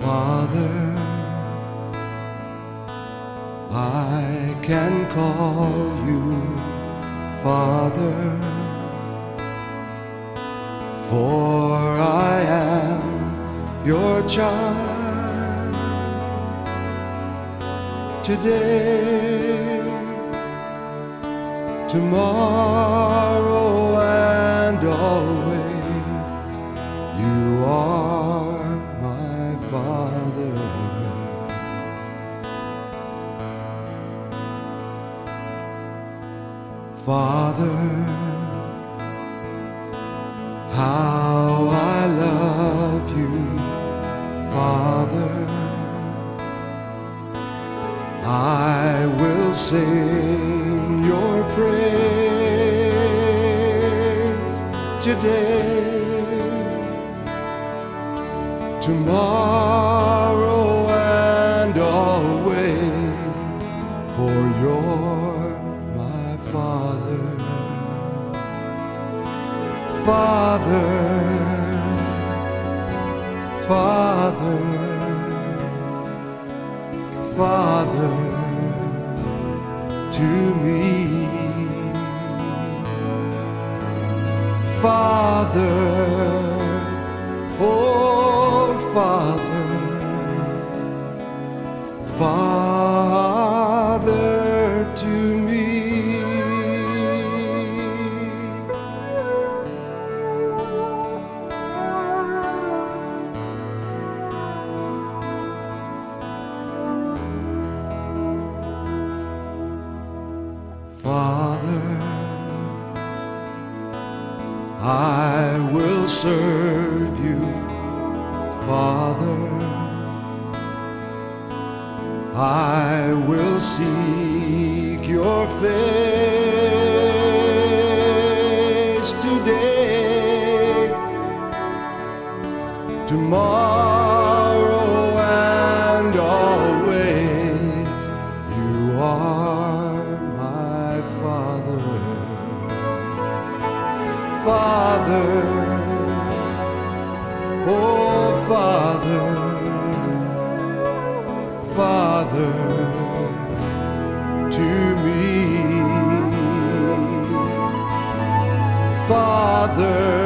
Father, I can call you Father, for I am your child. Today, tomorrow, and always, you are my Father. Father, how I love you, Father. I will sing your praise today, tomorrow, and always, for you're my Father. Father, Father, Father to me. Father, oh Father, Father to me. Father, I will serve you, Father. I will seek your face today, tomorrow, and always. You are my Father. Father, oh Father, Father to me. Father,